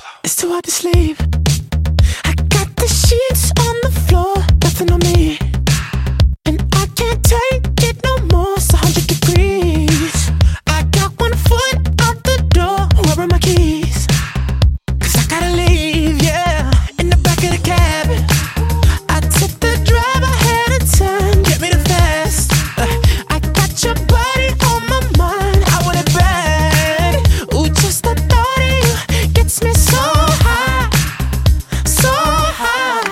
It's too hard to sleep. I got the sheets on the floor, nothing on me, and I can't take it no more. It's 100 degrees. I got one foot out the door. Where are my keys? 'Cause I gotta leave, yeah. In the back of the cab, I took the drive ahead of time. Get me the fast. I got your body on my mind. I want it bad. Ooh, just the thought of you gets me so high, so high.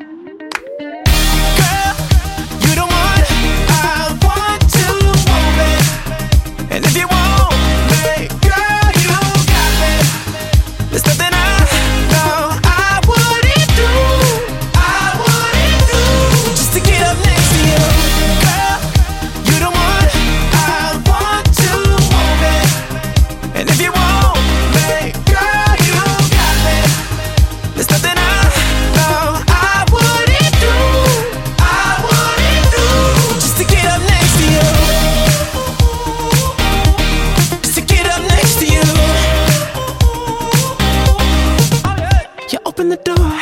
Girl, you the one I want to move it. And if you want me, girl, you got me. There's nothing I know I wouldn't do, just to get up next to you. Girl, you the one I want to move it. And if you want me, girl, you got me. There's nothing I know I wouldn't do, just to get up next to you. Just to get up next to you. You open the door,